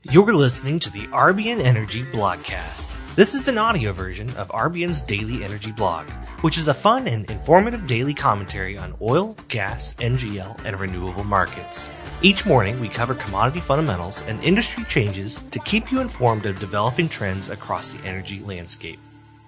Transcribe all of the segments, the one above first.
You're listening to the RBN Energy Blogcast. This is an audio version of RBN's daily energy blog, which is a fun and informative daily commentary on oil, gas, NGL, and renewable markets. Each morning, we cover commodity fundamentals and industry changes to keep you informed of developing trends across the energy landscape.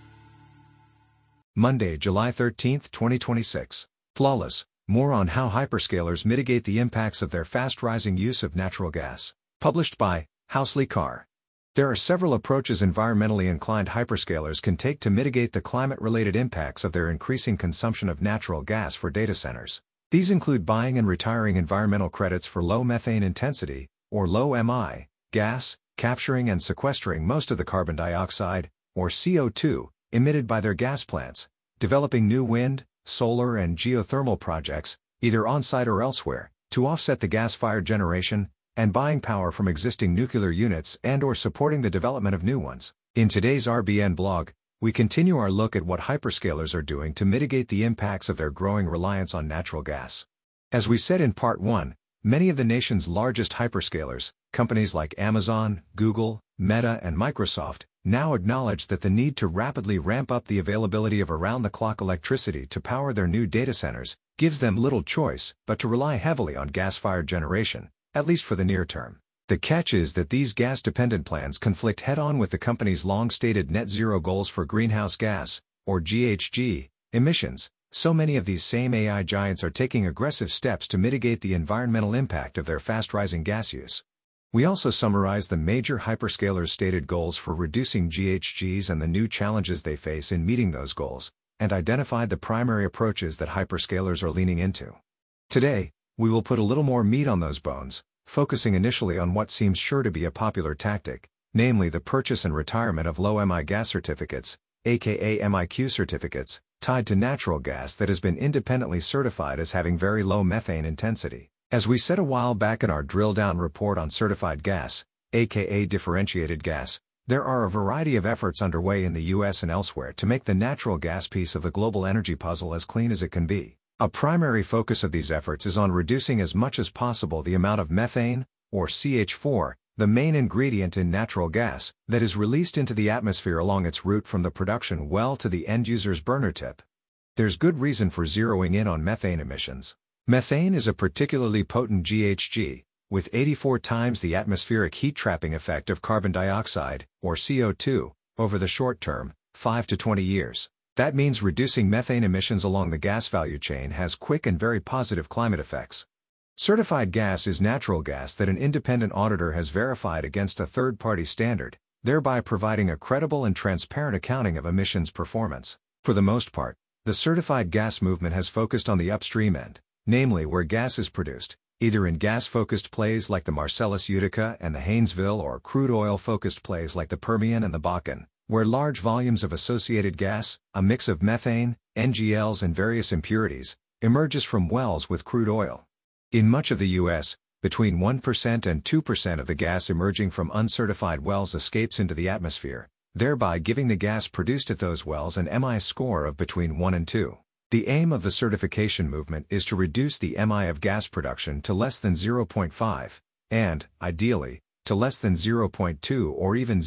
Monday, July 13, 2026. Flawless. More on how hyperscalers mitigate the impacts of their fast-rising use of natural gas. Published by Housley Carr. There are several approaches environmentally inclined hyperscalers can take to mitigate the climate-related impacts of their increasing consumption of natural gas for data centers. These include buying and retiring environmental credits for low methane intensity, or low MI, gas, capturing and sequestering most of the carbon dioxide, or CO2, emitted by their gas plants, developing new wind, solar and geothermal projects, either on-site or elsewhere, to offset the gas-fired generation, and buying power from existing nuclear units and/or supporting the development of new ones. In today's RBN blog, we continue our look at what hyperscalers are doing to mitigate the impacts of their growing reliance on natural gas. As we said in Part 1, many of the nation's largest hyperscalers, companies like Amazon, Google, Meta, and Microsoft, now acknowledge that the need to rapidly ramp up the availability of around-the-clock electricity to power their new data centers gives them little choice but to rely heavily on gas-fired generation, at least for the near term. The catch is that these gas-dependent plans conflict head-on with the company's long-stated net zero goals for greenhouse gas, or GHG, emissions. So many of these same AI giants are taking aggressive steps to mitigate the environmental impact of their fast-rising gas use. We also summarize the major hyperscalers' stated goals for reducing GHGs and the new challenges they face in meeting those goals, and identified the primary approaches that hyperscalers are leaning into. Today, we will put a little more meat on those bones, focusing initially on what seems sure to be a popular tactic, namely the purchase and retirement of low MI gas certificates, aka MIQ certificates, tied to natural gas that has been independently certified as having very low methane intensity. As we said a while back in our drill-down report on certified gas, aka differentiated gas, there are a variety of efforts underway in the US and elsewhere to make the natural gas piece of the global energy puzzle as clean as it can be. A primary focus of these efforts is on reducing as much as possible the amount of methane, or CH4, the main ingredient in natural gas, that is released into the atmosphere along its route from the production well to the end-user's burner tip. There's good reason for zeroing in on methane emissions. Methane is a particularly potent GHG, with 84 times the atmospheric heat-trapping effect of carbon dioxide, or CO2, over the short term, 5 to 20 years. That means reducing methane emissions along the gas value chain has quick and very positive climate effects. Certified gas is natural gas that an independent auditor has verified against a third-party standard, thereby providing a credible and transparent accounting of emissions performance. For the most part, the certified gas movement has focused on the upstream end, namely where gas is produced, either in gas-focused plays like the Marcellus Utica and the Haynesville or crude oil-focused plays like the Permian and the Bakken, where large volumes of associated gas, a mix of methane, NGLs and various impurities, emerges from wells with crude oil. In much of the U.S., between 1% and 2% of the gas emerging from uncertified wells escapes into the atmosphere, thereby giving the gas produced at those wells an MI score of between 1 and 2. The aim of the certification movement is to reduce the MI of gas production to less than 0.5, and, ideally, to less than 0.2 or even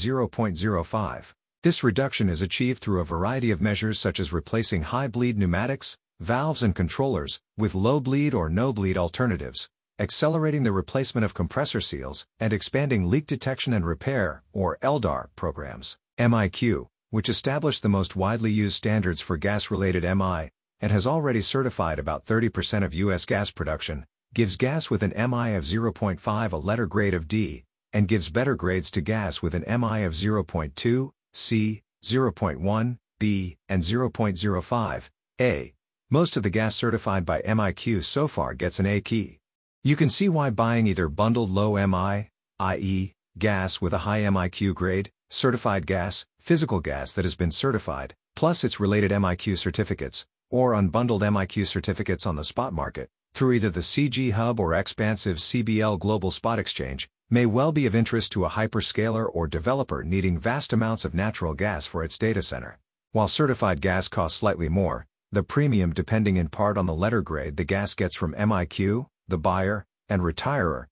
0.05. This reduction is achieved through a variety of measures such as replacing high-bleed pneumatics, valves and controllers, with low-bleed or no-bleed alternatives, accelerating the replacement of compressor seals, and expanding leak detection and repair, or LDAR, programs. MIQ, which established the most widely used standards for gas-related MI, and has already certified about 30% of U.S. gas production, gives gas with an MI of 0.5 a letter grade of D, and gives better grades to gas with an MI of 0.2, C, 0.1, B, and 0.05, A. Most of the gas certified by MIQ so far gets an A key. You can see why buying either bundled low MI, i.e., gas with a high MIQ grade, certified gas, physical gas that has been certified, plus its related MIQ certificates, or unbundled MIQ certificates on the spot market, through either the CG Hub or expansive CBL Global Spot Exchange, may well be of interest to a hyperscaler or developer needing vast amounts of natural gas for its data center. While certified gas costs slightly more, the premium depending in part on the letter grade the gas gets from MIQ, the buyer, and retirer,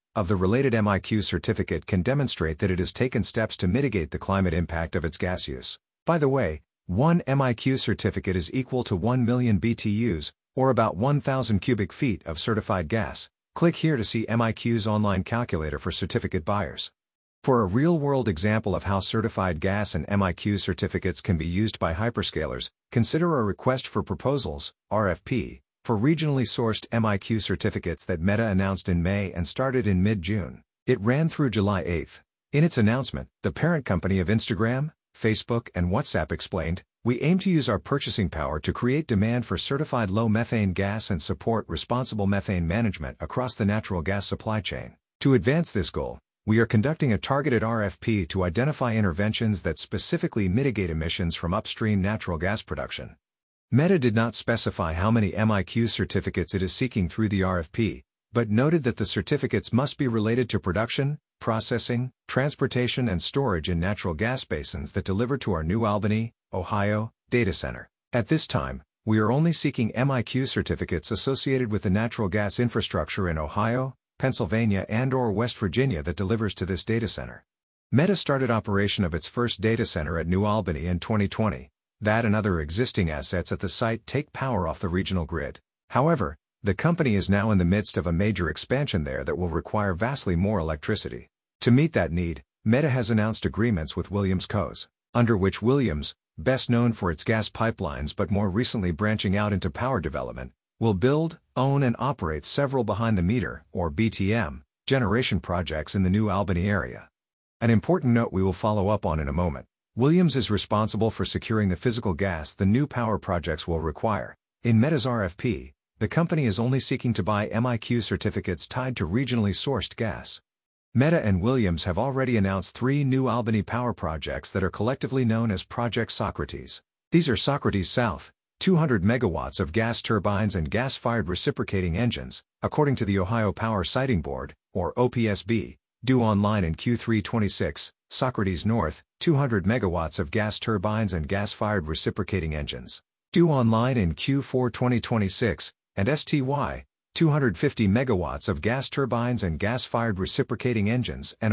of the related MIQ certificate can demonstrate that it has taken steps to mitigate the climate impact of its gas use. By the way, one MIQ certificate is equal to 1 million BTUs, or about 1,000 cubic feet of certified gas. Click here to see MIQ's online calculator for certificate buyers. For a real-world example of how certified gas and MIQ certificates can be used by hyperscalers, consider a request for proposals, RFP, for regionally sourced MIQ certificates that Meta announced in May and started in mid-June. It ran through July 8. In its announcement, the parent company of Instagram, Facebook, and WhatsApp explained, "We aim to use our purchasing power to create demand for certified low-methane gas and support responsible methane management across the natural gas supply chain. To advance this goal, we are conducting a targeted RFP to identify interventions that specifically mitigate emissions from upstream natural gas production." Meta did not specify how many MIQ certificates it is seeking through the RFP, but noted that the certificates must be related to production, processing, transportation and storage in natural gas basins that deliver to our New Albany, Ohio, data center. At this time, we are only seeking MIQ certificates associated with the natural gas infrastructure in Ohio, Pennsylvania and/or West Virginia that delivers to this data center. Meta started operation of its first data center at New Albany in 2020. That and other existing assets at the site take power off the regional grid. However, the company is now in the midst of a major expansion there that will require vastly more electricity. To meet that need, Meta has announced agreements with Williams Co., under which Williams, best known for its gas pipelines but more recently branching out into power development, will build, own and operate several behind-the-meter, or BTM, generation projects in the New Albany area. An important note we will follow up on in a moment. Williams is responsible for securing the physical gas the new power projects will require. In Meta's RFP, the company is only seeking to buy MIQ certificates tied to regionally sourced gas. Meta and Williams have already announced 3 New Albany power projects that are collectively known as Project Socrates. These are Socrates South, 200 megawatts of gas turbines and gas-fired reciprocating engines, according to the Ohio Power Siting Board, or OPSB, due online in Q3 26, Socrates North, 200 megawatts of gas turbines and gas-fired reciprocating engines, due online in Q4 2026, and STY, 250 megawatts of gas turbines and gas-fired reciprocating engines and a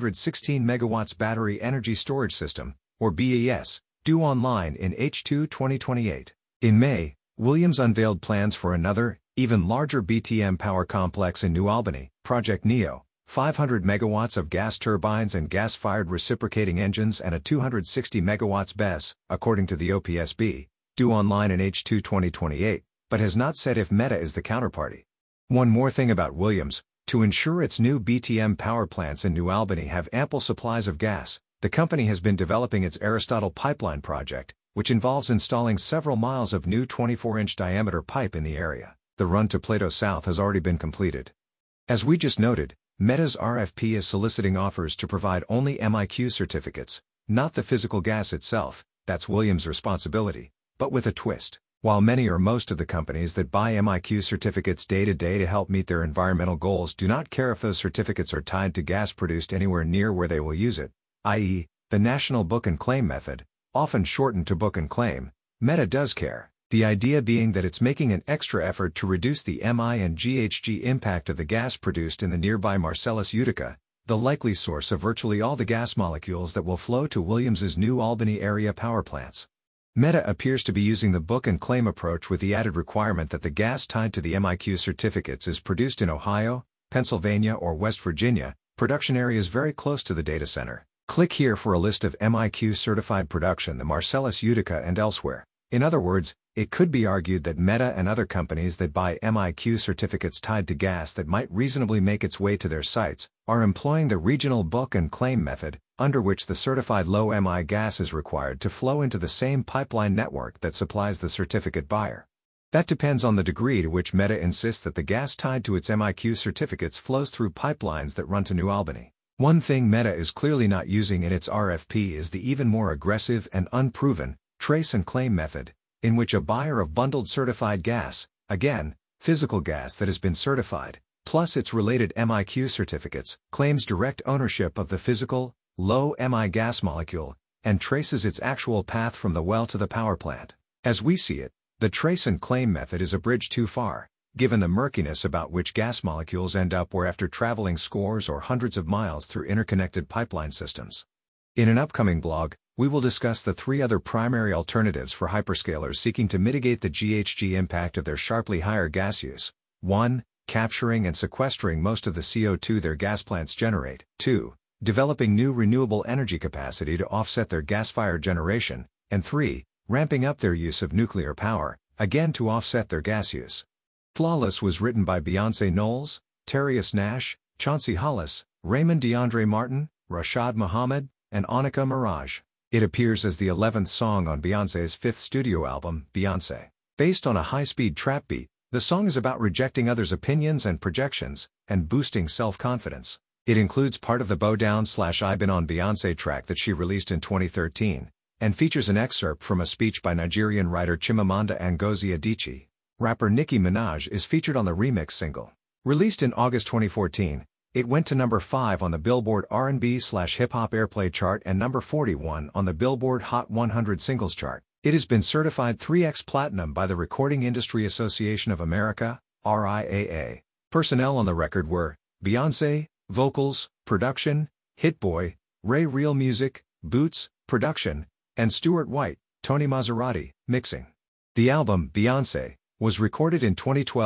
116 megawatts battery energy storage system, or BES, due online in H2 2028. In May, Williams unveiled plans for another, even larger BTM power complex in New Albany, Project NEO, 500 megawatts of gas turbines and gas-fired reciprocating engines and a 260 megawatts BES, according to the OPSB, due online in H2 2028, but has not said if Meta is the counterparty. One more thing about Williams: to ensure its new BTM power plants in New Albany have ample supplies of gas, the company has been developing its Aristotle pipeline project, which involves installing several miles of new 24-inch diameter pipe in the area. The run to Plato South has already been completed. As we just noted, Meta's RFP is soliciting offers to provide only MIQ certificates, not the physical gas itself. That's Williams' responsibility, but with a twist. While many or most of the companies that buy MIQ certificates day-to-day to help meet their environmental goals do not care if those certificates are tied to gas produced anywhere near where they will use it, i.e., the National Book and Claim method, often shortened to Book and Claim, Meta does care. The idea being that it's making an extra effort to reduce the MI and GHG impact of the gas produced in the nearby Marcellus Utica, the likely source of virtually all the gas molecules that will flow to Williams's New Albany area power plants. Meta appears to be using the Book and Claim approach with the added requirement that the gas tied to the MIQ certificates is produced in Ohio, Pennsylvania or West Virginia, production areas very close to the data center. Click here for a list of MIQ certified production in the Marcellus Utica and elsewhere. In other words, it could be argued that Meta and other companies that buy MIQ certificates tied to gas that might reasonably make its way to their sites are employing the regional Book and Claim method, under which the certified low MI gas is required to flow into the same pipeline network that supplies the certificate buyer. That depends on the degree to which Meta insists that the gas tied to its MIQ certificates flows through pipelines that run to New Albany. One thing Meta is clearly not using in its RFP is the even more aggressive and unproven trace and claim method, in which a buyer of bundled certified gas, again, physical gas that has been certified, plus its related MIQ certificates, claims direct ownership of the physical, low MI gas molecule, and traces its actual path from the well to the power plant. As we see it, the trace and claim method is a bridge too far. given the murkiness about which gas molecules end up where after traveling scores or hundreds of miles through interconnected pipeline systems. In an upcoming blog, we will discuss the 3 other primary alternatives for hyperscalers seeking to mitigate the GHG impact of their sharply higher gas use. 1. Capturing and sequestering most of the CO2 their gas plants generate. 2. Developing new renewable energy capacity to offset their gas-fired generation. And 3. Ramping up their use of nuclear power, again to offset their gas use. Flawless was written by Beyonce Knowles, Terius Nash, Chauncey Hollis, Raymond DeAndre Martin, Rashad Muhammad, and Annika Mirage. It appears as the 11th song on Beyoncé's 5th studio album, Beyonce. Based on a high-speed trap beat, the song is about rejecting others' opinions and projections, and boosting self-confidence. It includes part of the Bow Down/I've Been on Beyonce track that she released in 2013, and features an excerpt from a speech by Nigerian writer Chimamanda Ngozi Adichie. Rapper Nicki Minaj is featured on the remix single. Released in August 2014, it went to number 5 on the Billboard R&B/Hip-Hop Airplay chart and number 41 on the Billboard Hot 100 Singles chart. It has been certified 3x Platinum by the Recording Industry Association of America, RIAA. Personnel on the record were Beyonce, vocals, production, Hit Boy, Ray Real Music, Boots, production, and Stuart White, Tony Maserati, mixing. The album, Beyonce, was recorded in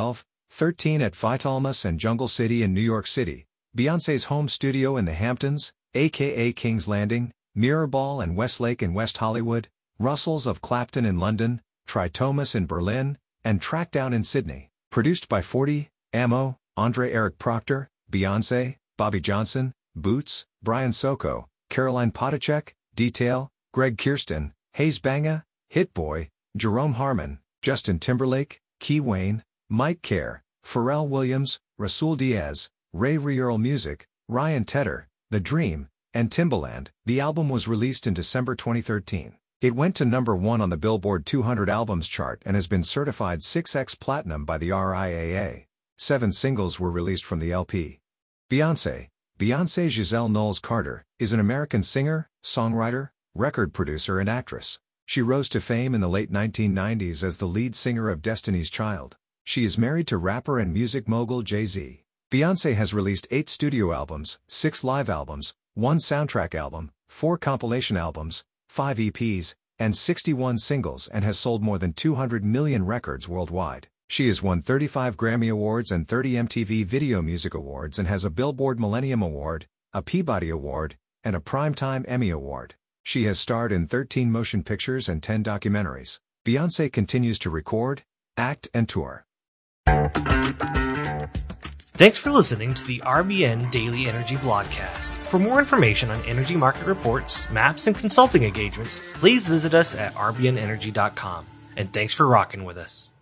2012-13 at Phytalmus and Jungle City in New York City, Beyonce's home studio in the Hamptons, aka King's Landing, Mirrorball and Westlake in West Hollywood, Russell's of Clapton in London, Tri-Thomas in Berlin, and Trackdown in Sydney. Produced by 40, Amo, Andre Eric Proctor, Beyonce, Bobby Johnson, Boots, Brian Soko, Caroline Potacek, Detail, Greg Kirsten, Hayes Banga, Hit Boy, Jerome Harmon, Justin Timberlake, Key Wayne, Mike Kerr, Pharrell Williams, Rasul Diaz, Ray Real Music, Ryan Tedder, The Dream, and Timbaland. The album was released in December 2013. It went to number 1 on the Billboard 200 Albums chart and has been certified 6x Platinum by the RIAA. 7 singles were released from the LP. Beyonce Giselle Knowles-Carter, is an American singer, songwriter, record producer and actress. She rose to fame in the late 1990s as the lead singer of Destiny's Child. She is married to rapper and music mogul Jay-Z. Beyonce has released 8 studio albums, 6 live albums, 1 soundtrack album, 4 compilation albums, 5 EPs, and 61 singles and has sold more than 200 million records worldwide. She has won 35 Grammy Awards and 30 MTV Video Music Awards and has a Billboard Millennium Award, a Peabody Award, and a Primetime Emmy Award. She has starred in 13 motion pictures and 10 documentaries. Beyonce continues to record, act, and tour. Thanks for listening to the RBN Daily Energy Blogcast. For more information on energy market reports, maps, and consulting engagements, please visit us at rbnenergy.com. And thanks for rocking with us.